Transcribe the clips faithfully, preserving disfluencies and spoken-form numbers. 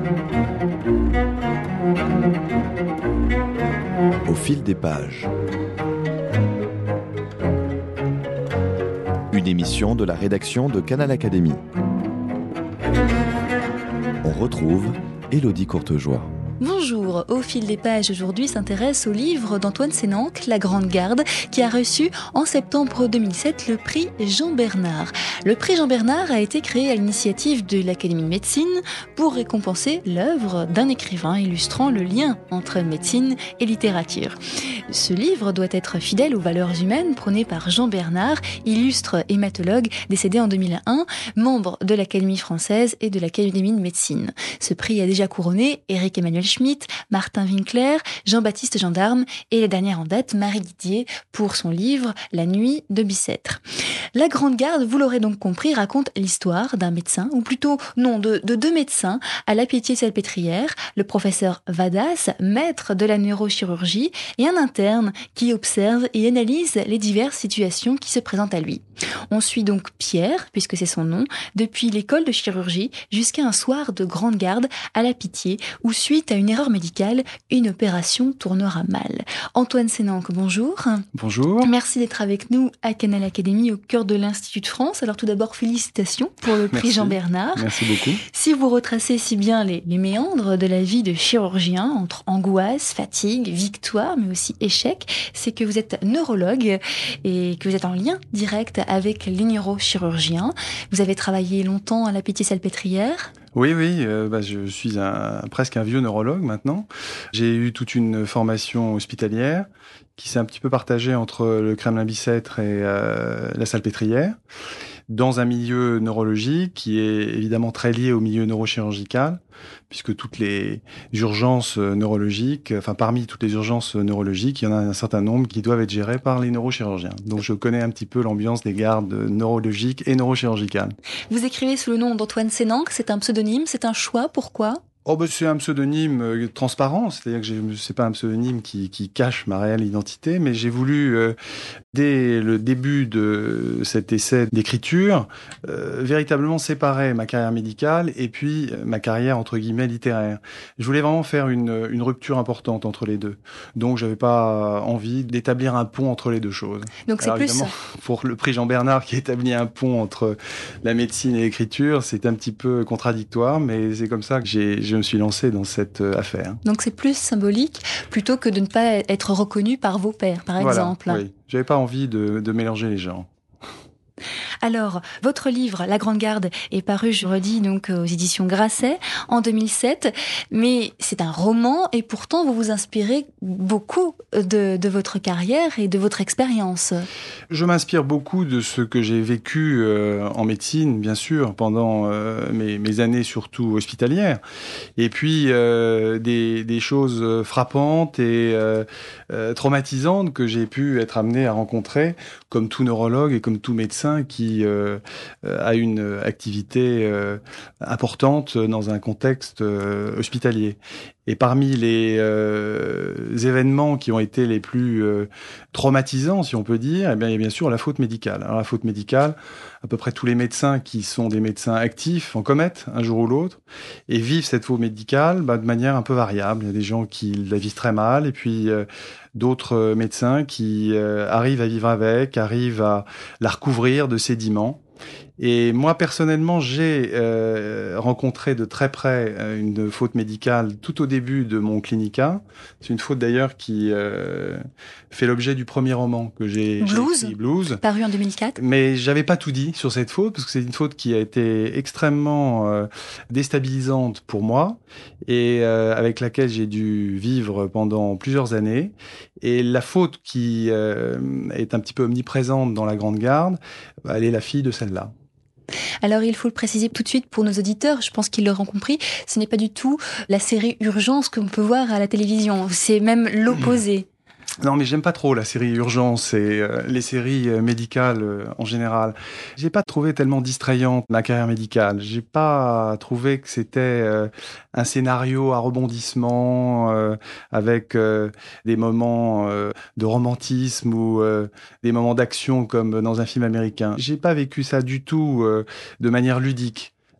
Au fil des pages. Une émission de la rédaction de Canal Académie. On retrouve Élodie Courtejoie. Bonjour, Au fil des pages aujourd'hui s'intéresse au livre d'Antoine Sénanque, La Grande Garde, qui a reçu en septembre deux mille sept le prix Jean Bernard. Le prix Jean Bernard a été créé à l'initiative de l'Académie de médecine pour récompenser l'œuvre d'un écrivain illustrant le lien entre médecine et littérature. Ce livre doit être fidèle aux valeurs humaines prônées par Jean Bernard, illustre hématologue décédé en deux mille un, membre de l'Académie française et de l'Académie de médecine. Ce prix a déjà couronné Éric Emmanuel Schmitt, Martin Winkler, Jean-Baptiste Gendarme et la dernière en date, Marie Didier, pour son livre La nuit de Bicêtre. La Grande Garde, vous l'aurez donc compris, raconte l'histoire d'un médecin, ou plutôt non, de, de deux médecins à la Pitié-Salpêtrière, le professeur Vadas, maître de la neurochirurgie, et un interne qui observe et analyse les diverses situations qui se présentent à lui. On suit donc Pierre, puisque c'est son nom, depuis l'école de chirurgie jusqu'à un soir de Grande Garde à la Pitié, où suite à une erreur médicale, une opération tournera mal. Antoine Sénanque, bonjour. Bonjour. Merci d'être avec nous à Canal Académie, au cœur de l'Institut de France. Alors tout d'abord, félicitations pour le prix Merci. Jean Bernard. Merci beaucoup. Si vous retracez si bien les, les méandres de la vie de chirurgien, entre angoisse, fatigue, victoire, mais aussi échec, c'est que vous êtes neurologue et que vous êtes en lien direct avec les neurochirurgiens. Vous avez travaillé longtemps à la Pitié-Salpêtrière. Oui, oui, euh, bah, je suis un, presque un vieux neurologue maintenant. J'ai eu toute une formation hospitalière qui s'est un petit peu partagée entre le Kremlin-Bicêtre et euh, la Salpêtrière, dans un milieu neurologique qui est évidemment très lié au milieu neurochirurgical, puisque toutes les urgences neurologiques, enfin parmi toutes les urgences neurologiques, il y en a un certain nombre qui doivent être gérées par les neurochirurgiens. Donc je connais un petit peu l'ambiance des gardes neurologiques et neurochirurgicales. Vous écrivez sous le nom d'Antoine Sénanque, c'est un pseudonyme, c'est un choix, pourquoi ? Oh ben c'est un pseudonyme euh, transparent, c'est-à-dire que j'ai, c'est pas un pseudonyme qui, qui cache ma réelle identité, mais j'ai voulu, euh, dès le début de cet essai d'écriture, euh, véritablement séparer ma carrière médicale et puis euh, ma carrière entre guillemets littéraire. Je voulais vraiment faire une, une rupture importante entre les deux, donc j'avais pas envie d'établir un pont entre les deux choses. Donc c'est Alors, plus évidemment, pour le prix Jean Bernard qui établit un pont entre la médecine et l'écriture, c'est un petit peu contradictoire, mais c'est comme ça que j'ai, j'ai je me suis lancé dans cette affaire. Donc c'est plus symbolique plutôt que de ne pas être reconnu par vos pairs, par voilà, exemple. Oui, j'avais pas envie de, de mélanger les genres. Alors, votre livre, La Grande Garde, est paru, je redis, donc aux éditions Grasset en deux mille sept, mais c'est un roman et pourtant vous vous inspirez beaucoup de, de votre carrière et de votre expérience. Je m'inspire beaucoup de ce que j'ai vécu euh, en médecine, bien sûr, pendant euh, mes, mes années surtout hospitalières, et puis euh, des, des choses frappantes et euh, euh, traumatisantes que j'ai pu être amené à rencontrer, comme tout neurologue et comme tout médecin qui euh, a une activité euh, importante dans un contexte euh, hospitalier. Et parmi les euh, événements qui ont été les plus euh, traumatisants, si on peut dire, eh bien, il y a bien sûr la faute médicale. Alors la faute médicale, à peu près tous les médecins qui sont des médecins actifs en commettent un jour ou l'autre et vivent cette faute médicale bah, de manière un peu variable. Il y a des gens qui la vivent très mal et puis euh, d'autres médecins qui euh, arrivent à vivre avec, arrivent à la recouvrir de sédiments. Et moi, personnellement, j'ai euh, rencontré de très près euh, une faute médicale tout au début de mon clinica. C'est une faute d'ailleurs qui euh, fait l'objet du premier roman que j'ai, Blues, j'ai écrit, Blues, paru en deux mille quatre. Mais j'avais pas tout dit sur cette faute, parce que c'est une faute qui a été extrêmement euh, déstabilisante pour moi, et euh, avec laquelle j'ai dû vivre pendant plusieurs années. Et la faute qui euh, est un petit peu omniprésente dans La Grande Garde, elle est la fille de celle-là. Alors il faut le préciser tout de suite pour nos auditeurs, je pense qu'ils l'auront compris, ce n'est pas du tout la série Urgence qu'on peut voir à la télévision, c'est même l'opposé. Non, mais j'aime pas trop la série Urgence et euh, les séries euh, médicales euh, en général. J'ai pas trouvé tellement distrayante ma carrière médicale. J'ai pas trouvé que c'était euh, un scénario à rebondissement euh, avec euh, des moments euh, de romantisme ou euh, des moments d'action comme dans un film américain. J'ai pas vécu ça du tout euh, de manière ludique.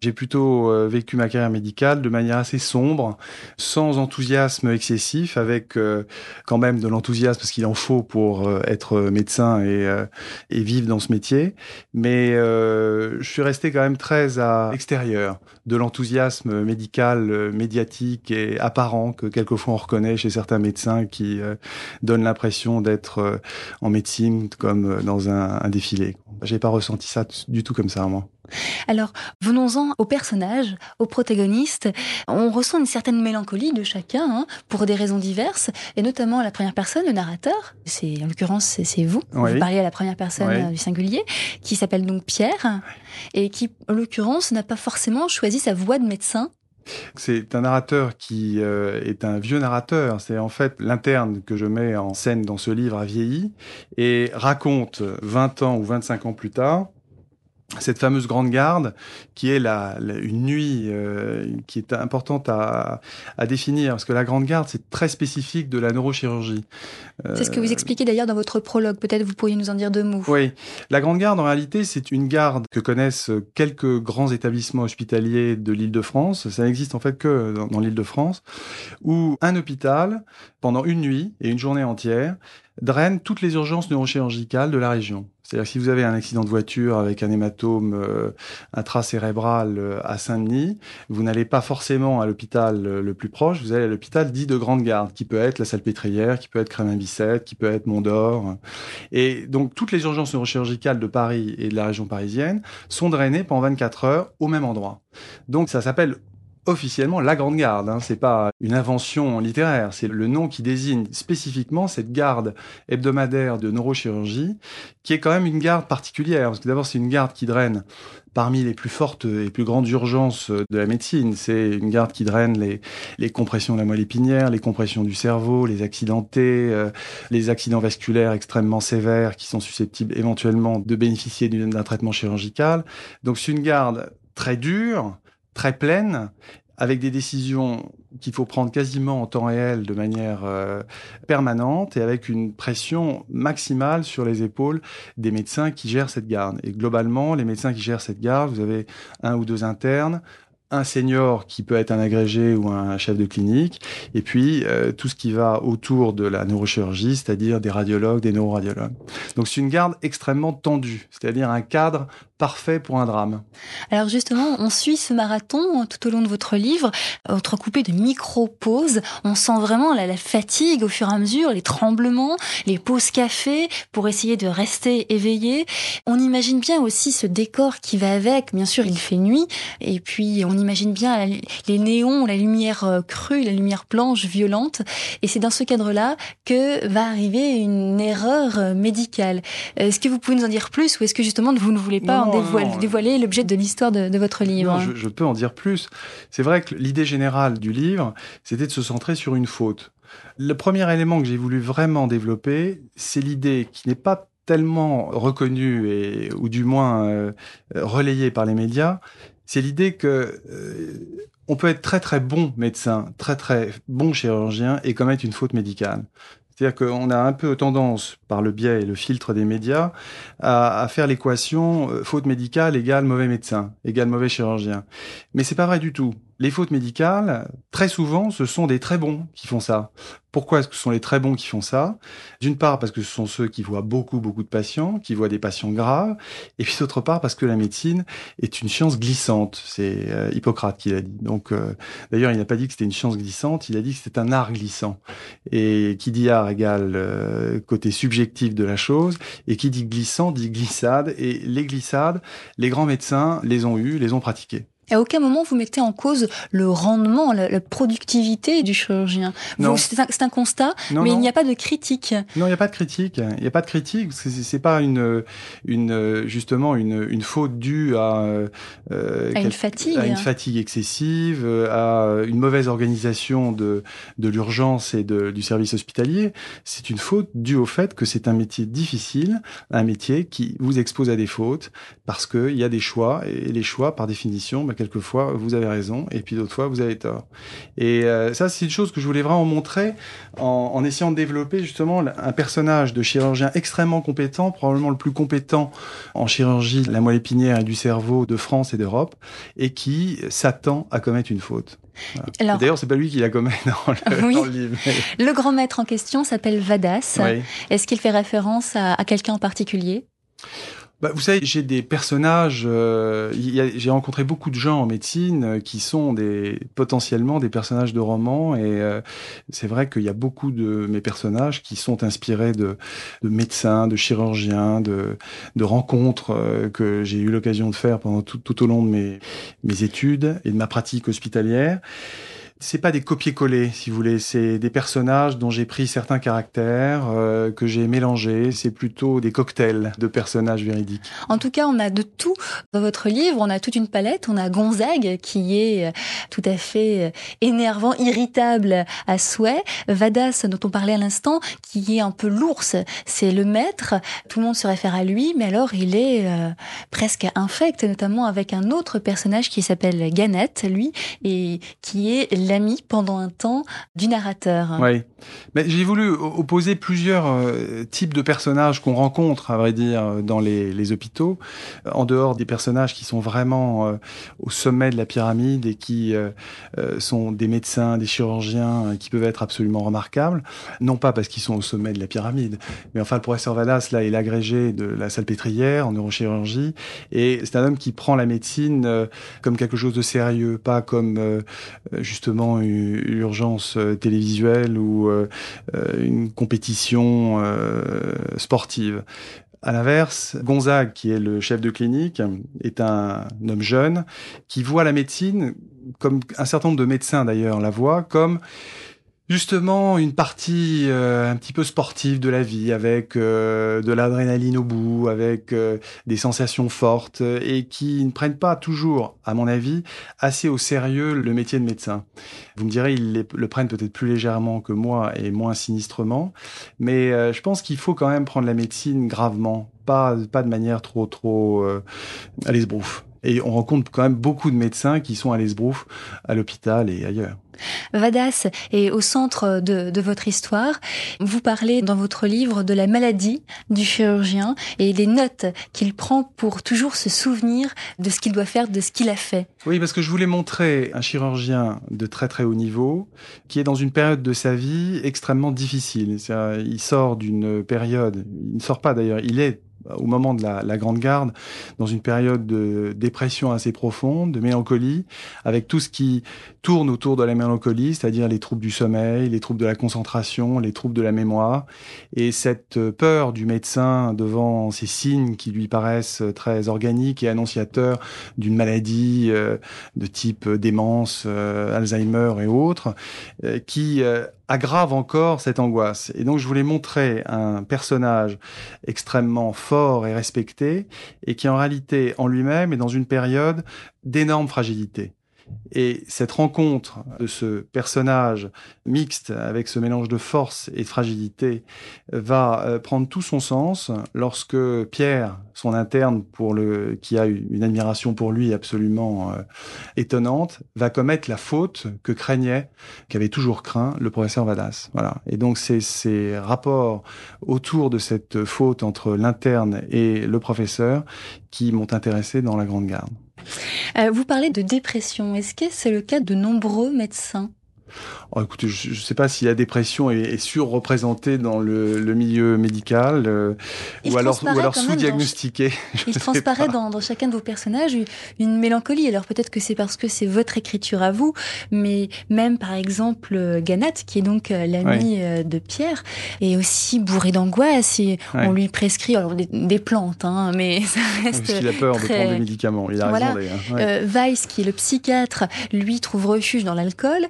J'ai plutôt euh, vécu ma carrière médicale de manière assez sombre, sans enthousiasme excessif, avec euh, quand même de l'enthousiasme parce qu'il en faut pour euh, être médecin et, euh, et vivre dans ce métier. Mais euh, je suis resté quand même très à l'extérieur de l'enthousiasme médical, euh, médiatique et apparent que quelquefois on reconnaît chez certains médecins qui euh, donnent l'impression d'être euh, en médecine comme dans un, un défilé. J'ai pas ressenti ça t- du tout comme ça, moi. Alors, venons-en aux personnages, aux protagonistes. On ressent une certaine mélancolie de chacun, hein, pour des raisons diverses, et notamment la première personne, le narrateur. C'est, en l'occurrence, c'est, c'est vous. Oui. Vous parlez à la première personne Oui. euh, du singulier, qui s'appelle donc Pierre, et qui, en l'occurrence, n'a pas forcément choisi sa voie de médecin. C'est un narrateur qui euh, est un vieux narrateur. C'est en fait l'interne que je mets en scène dans ce livre a vieilli et raconte vingt ans ou vingt-cinq ans plus tard cette fameuse grande garde qui est la, la une nuit euh, qui est importante à, à définir parce que la grande garde c'est très spécifique de la neurochirurgie. C'est ce que vous expliquez d'ailleurs dans votre prologue. Peut-être vous pourriez nous en dire deux mots. Oui, la grande garde en réalité c'est une garde que connaissent quelques grands établissements hospitaliers de l'Île-de-France. Ça n'existe en fait que dans, dans l'Île-de-France où un hôpital pendant une nuit et une journée entière draine toutes les urgences neurochirurgicales de la région. C'est-à-dire que si vous avez un accident de voiture avec un hématome euh, intracérébral euh, à Saint-Denis, vous n'allez pas forcément à l'hôpital euh, le plus proche, vous allez à l'hôpital dit de grande garde, qui peut être la Salpêtrière, qui peut être Crémain-Bicêtre, qui peut être Mont-d'Or. Et donc toutes les urgences neurochirurgicales de Paris et de la région parisienne sont drainées pendant vingt-quatre heures au même endroit. Donc ça s'appelle officiellement la grande garde, hein. C'est pas une invention littéraire, c'est le nom qui désigne spécifiquement cette garde hebdomadaire de neurochirurgie, qui est quand même une garde particulière, parce que d'abord c'est une garde qui draine parmi les plus fortes et plus grandes urgences de la médecine. C'est une garde qui draine les, les compressions de la moelle épinière, les compressions du cerveau, les accidentés, euh, les accidents vasculaires extrêmement sévères qui sont susceptibles éventuellement de bénéficier d'un, d'un traitement chirurgical. Donc c'est une garde très dure, très pleine, avec des décisions qu'il faut prendre quasiment en temps réel de manière euh, permanente et avec une pression maximale sur les épaules des médecins qui gèrent cette garde. Et globalement, les médecins qui gèrent cette garde, vous avez un ou deux internes, un senior qui peut être un agrégé ou un chef de clinique, et puis euh, tout ce qui va autour de la neurochirurgie, c'est-à-dire des radiologues, des neuroradiologues. Donc c'est une garde extrêmement tendue, c'est-à-dire un cadre parfait pour un drame. Alors justement, on suit ce marathon tout au long de votre livre, entrecoupé de micro-pauses. On sent vraiment la, la fatigue au fur et à mesure, les tremblements, les pauses café pour essayer de rester éveillé. On imagine bien aussi ce décor qui va avec. Bien sûr, il fait nuit, et puis on imagine bien la, les néons, la lumière crue, la lumière blanche, violente. Et c'est dans ce cadre-là que va arriver une erreur médicale. Est-ce que vous pouvez nous en dire plus, ou est-ce que justement vous ne voulez pas non, dévoiler, non, dévoiler l'objet de l'histoire de, de votre livre? Non, je, je peux en dire plus. C'est vrai que l'idée générale du livre, c'était de se centrer sur une faute. Le premier élément que j'ai voulu vraiment développer, c'est l'idée qui n'est pas tellement reconnue et, ou du moins euh, relayée par les médias, c'est l'idée que euh, on peut être très très bon médecin, très très bon chirurgien et commettre une faute médicale. C'est-à-dire qu'on a un peu tendance, par le biais et le filtre des médias, à, à faire l'équation euh, faute médicale égale mauvais médecin, égale mauvais chirurgien. Mais c'est pas vrai du tout. Les fautes médicales, très souvent, ce sont des très bons qui font ça. Pourquoi est-ce que ce sont les très bons qui font ça? D'une part, parce que ce sont ceux qui voient beaucoup, beaucoup de patients, qui voient des patients graves. Et puis d'autre part, parce que la médecine est une science glissante. C'est euh, Hippocrate qui l'a dit. Donc, euh, d'ailleurs, il n'a pas dit que c'était une science glissante, il a dit que c'était un art glissant. Et qui dit art égale euh, côté subjectif de la chose. Et qui dit glissant dit glissade. Et les glissades, les grands médecins les ont eues, les ont pratiquées. À aucun moment vous mettez en cause le rendement, la, la productivité du chirurgien. Vous, c'est, un, c'est un constat, non, mais non. Il n'y a pas de critique. Non, il n'y a pas de critique. Il n'y a pas de critique. C'est, c'est pas une, une justement une, une faute due à, euh, à une fatigue, à une fatigue excessive, à une mauvaise organisation de, de l'urgence et de, du service hospitalier. C'est une faute due au fait que c'est un métier difficile, un métier qui vous expose à des fautes parce que il y a des choix et les choix, par définition, bah, quelquefois, vous avez raison, et puis d'autres fois, vous avez tort. Et euh, ça, c'est une chose que je voulais vraiment montrer en, en essayant de développer justement un personnage de chirurgien extrêmement compétent, probablement le plus compétent en chirurgie de la moelle épinière et du cerveau de France et d'Europe, et qui s'attend à commettre une faute. Voilà. Alors, d'ailleurs, c'est pas lui qui la commet dans le, oui. dans le livre. Mais... Le grand maître en question s'appelle Vadas. Oui. Est-ce qu'il fait référence à, à quelqu'un en particulier ? Bah, vous savez, j'ai des personnages, euh, y a, j'ai rencontré beaucoup de gens en médecine euh, qui sont des, potentiellement des personnages de romans, et euh, c'est vrai qu'il y a beaucoup de mes personnages qui sont inspirés de, de médecins, de chirurgiens, de, de rencontres euh, que j'ai eu l'occasion de faire pendant tout, tout au long de mes, mes études et de ma pratique hospitalière. C'est pas des copier-coller, si vous voulez, c'est des personnages dont j'ai pris certains caractères, euh, que j'ai mélangés, c'est plutôt des cocktails de personnages véridiques. En tout cas, on a de tout dans votre livre, on a toute une palette, on a Gonzague qui est tout à fait énervant, irritable à souhait, Vadas dont on parlait à l'instant, qui est un peu l'ours, c'est le maître, tout le monde se réfère à lui, mais alors il est euh, presque infect, notamment avec un autre personnage qui s'appelle Ganette, lui, et qui est l'ami pendant un temps du narrateur. Oui, mais j'ai voulu opposer plusieurs euh, types de personnages qu'on rencontre, à vrai dire, dans les, les hôpitaux, en dehors des personnages qui sont vraiment euh, au sommet de la pyramide et qui euh, euh, sont des médecins, des chirurgiens euh, qui peuvent être absolument remarquables, non pas parce qu'ils sont au sommet de la pyramide, mais enfin le professeur Vadas, là, est l'agrégé de la Salpêtrière en neurochirurgie, et c'est un homme qui prend la médecine euh, comme quelque chose de sérieux, pas comme euh, justement une urgence télévisuelle ou euh, une compétition euh, sportive. À l'inverse, Gonzague, qui est le chef de clinique, est un homme jeune qui voit la médecine, comme un certain nombre de médecins d'ailleurs la voient, comme justement une partie euh, un petit peu sportive de la vie, avec euh, de l'adrénaline au bout, avec euh, des sensations fortes, et qui ne prennent pas toujours, à mon avis, assez au sérieux le métier de médecin. Vous me direz, ils les, le prennent peut-être plus légèrement que moi et moins sinistrement, mais euh, je pense qu'il faut quand même prendre la médecine gravement, pas, pas de manière trop, trop euh, à l'esbrouffe. Et on rencontre quand même beaucoup de médecins qui sont à l'esbrouffe à l'hôpital et ailleurs. Vadas est au centre de, de votre histoire. Vous parlez dans votre livre de la maladie du chirurgien et des notes qu'il prend pour toujours se souvenir de ce qu'il doit faire, de ce qu'il a fait. Oui, parce que je voulais montrer un chirurgien de très très haut niveau qui est dans une période de sa vie extrêmement difficile. C'est-à-dire, il sort d'une période, il ne sort pas d'ailleurs, il est au moment de la, la Grande Garde, dans une période de dépression assez profonde, de mélancolie, avec tout ce qui tourne autour de la mélancolie, c'est-à-dire les troubles du sommeil, les troubles de la concentration, les troubles de la mémoire, et cette peur du médecin devant ces signes qui lui paraissent très organiques et annonciateurs d'une maladie euh, de type démence, euh, Alzheimer et autres, euh, qui euh, aggrave encore cette angoisse. Et donc je voulais montrer un personnage extrêmement fort et respecté, et qui en réalité en lui-même est dans une période d'énorme fragilité. Et cette rencontre de ce personnage mixte avec ce mélange de force et de fragilité va prendre tout son sens lorsque Pierre, son interne, pour le, qui a une admiration pour lui absolument euh, étonnante, va commettre la faute que craignait, qu'avait toujours craint le professeur Vadas. Voilà. Et donc c'est ces rapports autour de cette faute entre l'interne et le professeur qui m'ont intéressé dans la Grande Garde. Euh, vous parlez de dépression. Est-ce que c'est le cas de nombreux médecins ? Oh, écoutez, je ne sais pas si la dépression est, est surreprésentée dans le, le milieu médical euh, ou alors, ou alors sous-diagnostiquée. Il transparaît dans, dans chacun de vos personnages une mélancolie. Alors peut-être que c'est parce que c'est votre écriture à vous, mais même par exemple Ganette, qui est donc l'ami oui. de Pierre, est aussi bourré d'angoisse et oui. on lui prescrit alors des, des plantes, hein, mais ça reste parce qu'il a peur très... de prendre des médicaments. Il a voilà. raison d'ailleurs. Oui. Euh, Weiss, qui est le psychiatre, lui trouve refuge dans l'alcool. Et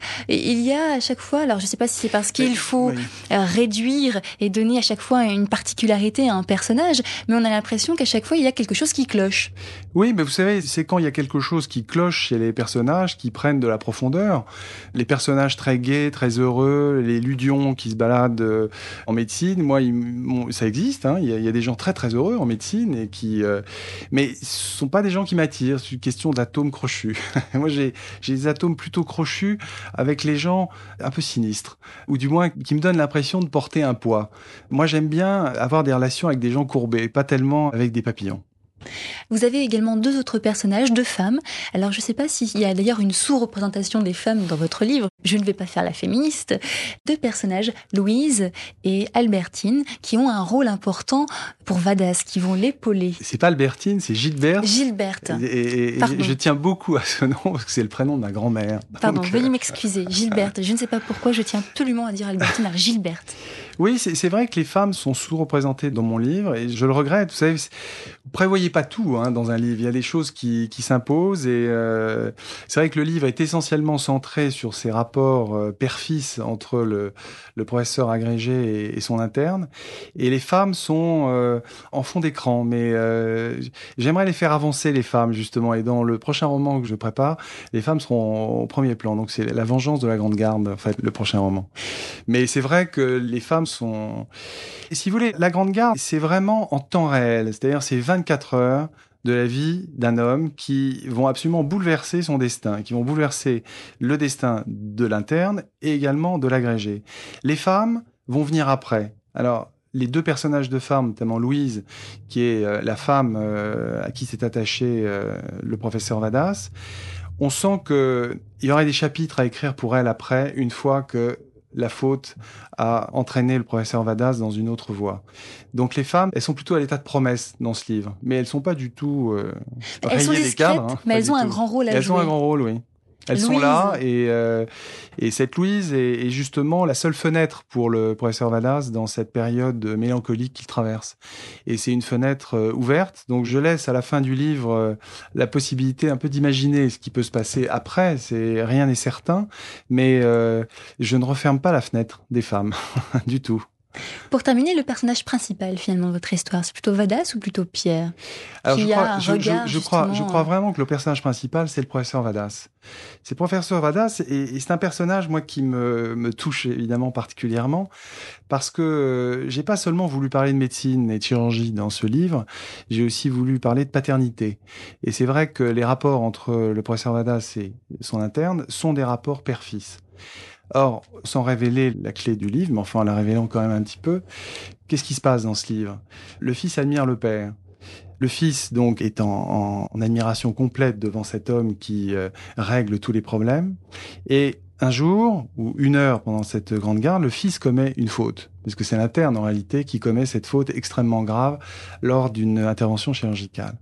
il y a à chaque fois, alors je ne sais pas si c'est parce qu'il faut oui. réduire et donner à chaque fois une particularité à un personnage, mais on a l'impression qu'à chaque fois, il y a quelque chose qui cloche. Oui, mais vous savez, c'est quand il y a quelque chose qui cloche chez les personnages qui prennent de la profondeur. Les personnages très gais, très heureux, les ludions qui se baladent en médecine, moi, il, ça existe. Hein, il, y a, il y a des gens très très heureux en médecine, et qui, euh, mais ce sont pas des gens qui m'attirent. C'est une question d'atomes crochus. Moi, j'ai, j'ai des atomes plutôt crochus avec les gens un peu sinistres, ou du moins qui me donnent l'impression de porter un poids. Moi, j'aime bien avoir des relations avec des gens courbés, pas tellement avec des papillons. Vous avez également deux autres personnages, deux femmes. Alors, je ne sais pas s'il y a d'ailleurs une sous-représentation des femmes dans votre livre. Je ne vais pas faire la féministe. Deux personnages, Louise et Albertine, qui ont un rôle important pour Vadas, qui vont l'épauler. C'est pas Albertine, c'est Gilberte. Gilberte. Et, et, et je tiens beaucoup à ce nom parce que c'est le prénom de ma grand-mère. Pardon, Donc, veuillez euh... m'excuser. Gilberte. Je ne sais pas pourquoi je tiens absolument à dire Albertine, alors Gilberte. Oui, c'est, c'est vrai que les femmes sont sous-représentées dans mon livre et je le regrette. Vous savez, vous prévoyez pas tout hein, dans un livre. Il y a des choses qui, qui s'imposent et euh, c'est vrai que le livre est essentiellement centré sur ces rapports euh, père-fils entre le, le professeur agrégé et, et son interne. Et les femmes sont euh, en fond d'écran, mais euh, j'aimerais les faire avancer, les femmes, justement. Et dans le prochain roman que je prépare, les femmes seront au premier plan. Donc c'est La vengeance de la Grande Garde, en fait, le prochain roman. Mais c'est vrai que les femmes sont... Et si vous voulez, La Grande Garde, c'est vraiment en temps réel. C'est-à-dire, c'est vingt-quatre heures de la vie d'un homme qui vont absolument bouleverser son destin, qui vont bouleverser le destin de l'interne et également de l'agrégé. Les femmes vont venir après. Alors, les deux personnages de femmes, notamment Louise, qui est euh, la femme euh, à qui s'est attaché euh, le professeur Vadas, on sent qu'il y aurait des chapitres à écrire pour elle après, une fois que la faute a entraîné le professeur Vadas dans une autre voie. Donc les femmes, elles sont plutôt à l'état de promesse dans ce livre, mais elles sont pas du tout euh, elles sont discrètes, des cadres, hein, mais elles ont un grand rôle à jouer. Elles ont un grand rôle, oui. Elles Louise. sont là et, euh, et cette Louise est, est justement la seule fenêtre pour le professeur Vadas dans cette période mélancolique qu'il traverse. Et c'est une fenêtre euh, ouverte, donc je laisse à la fin du livre euh, la possibilité un peu d'imaginer ce qui peut se passer après. C'est, rien n'est certain, mais euh, je ne referme pas la fenêtre des femmes du tout. Pour terminer, le personnage principal, finalement, de votre histoire, c'est plutôt Vadas ou plutôt Pierre? Alors, je crois, je, je, je, crois, je crois vraiment que le personnage principal, c'est le professeur Vadas. C'est le professeur Vadas, et, et c'est un personnage, moi, qui me, me touche évidemment particulièrement, parce que euh, j'ai pas seulement voulu parler de médecine et de chirurgie dans ce livre, j'ai aussi voulu parler de paternité. Et c'est vrai que les rapports entre le professeur Vadas et son interne sont des rapports père-fils. Or, sans révéler la clé du livre, mais enfin en la révélant quand même un petit peu, qu'est-ce qui se passe dans ce livre? Le fils admire le père. Le fils, donc, est en, en, en admiration complète devant cet homme qui euh, règle tous les problèmes. Et un jour, ou une heure pendant cette grande garde, le fils commet une faute. Parce que c'est l'interne, en réalité, qui commet cette faute extrêmement grave lors d'une intervention chirurgicale.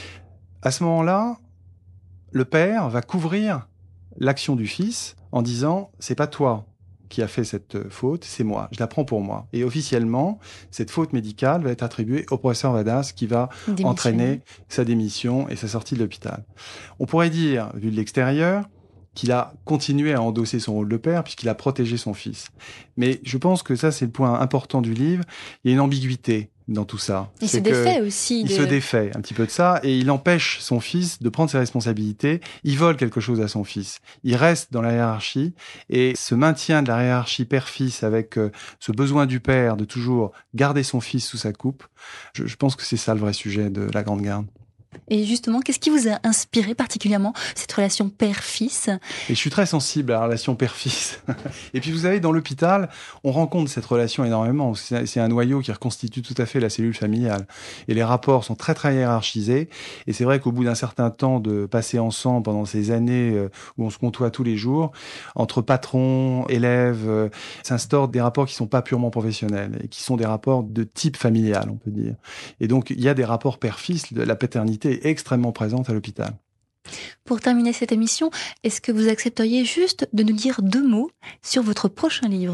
À ce moment-là, le père va couvrir l'action du fils en disant « c'est pas toi qui as fait cette faute, c'est moi, je la prends pour moi ». Et officiellement, cette faute médicale va être attribuée au professeur Vadas qui va démission. entraîner sa démission et sa sortie de l'hôpital. On pourrait dire, vu de l'extérieur, qu'il a continué à endosser son rôle de père puisqu'il a protégé son fils. Mais je pense que ça, c'est le point important du livre. Il y a une ambiguïté dans tout ça. Il se défait aussi. Il de... se défait un petit peu de ça et il empêche son fils de prendre ses responsabilités. Il vole quelque chose à son fils. Il reste dans la hiérarchie et ce maintien de la hiérarchie père-fils avec euh, ce besoin du père de toujours garder son fils sous sa coupe, je, je pense que c'est ça le vrai sujet de La Grande Garde. Et justement, qu'est-ce qui vous a inspiré particulièrement cette relation père-fils? Et je suis très sensible à la relation père-fils. Et puis vous savez, dans l'hôpital, on rencontre cette relation énormément. C'est un noyau qui reconstitue tout à fait la cellule familiale. Et les rapports sont très très hiérarchisés. Et c'est vrai qu'au bout d'un certain temps de passer ensemble pendant ces années où on se côtoie tous les jours, entre patrons, élèves, s'instaurent des rapports qui sont pas purement professionnels et qui sont des rapports de type familial, on peut dire. Et donc il y a des rapports père-fils, la paternité est extrêmement présente à l'hôpital. Pour terminer cette émission, est-ce que vous accepteriez juste de nous dire deux mots sur votre prochain livre ?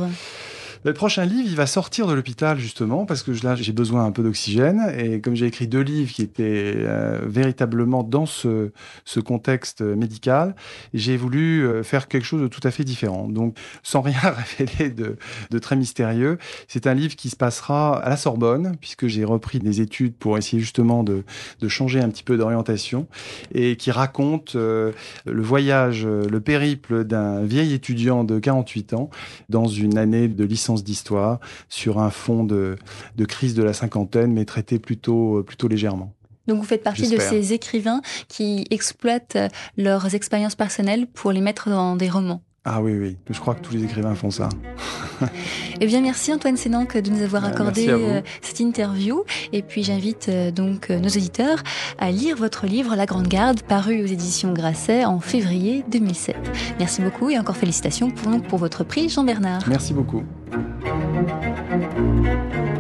Le prochain livre, il va sortir de l'hôpital justement parce que là, j'ai besoin un peu d'oxygène et comme j'ai écrit deux livres qui étaient euh, véritablement dans ce, ce contexte médical, j'ai voulu euh, faire quelque chose de tout à fait différent. Donc, sans rien révéler de, de très mystérieux, c'est un livre qui se passera à la Sorbonne puisque j'ai repris des études pour essayer justement de, de changer un petit peu d'orientation et qui raconte euh, le voyage, le périple d'un vieil étudiant de quarante-huit ans dans une année de licence d'histoire sur un fond de, de crise de la cinquantaine, mais traité plutôt, plutôt légèrement. Donc vous faites partie J'espère. de ces écrivains qui exploitent leurs expériences personnelles pour les mettre dans des romans. Ah oui, oui, je crois que tous les écrivains font ça. Eh bien, merci Antoine Sénanque de nous avoir accordé euh, cette interview. Et puis, j'invite euh, donc euh, nos auditeurs à lire votre livre La Grande Garde, paru aux éditions Grasset en février deux mille sept. Merci beaucoup et encore félicitations pour, pour votre prix Jean Bernard. Merci beaucoup.